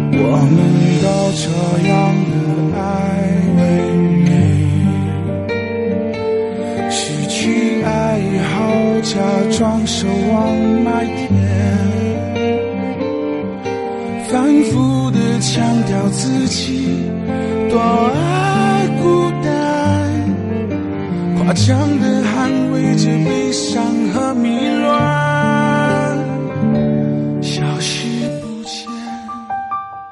我们都这样的暧昧，失去爱后假装守望麦田，反复地强调自己多爱孤单，夸张地捍卫着悲伤和迷乱。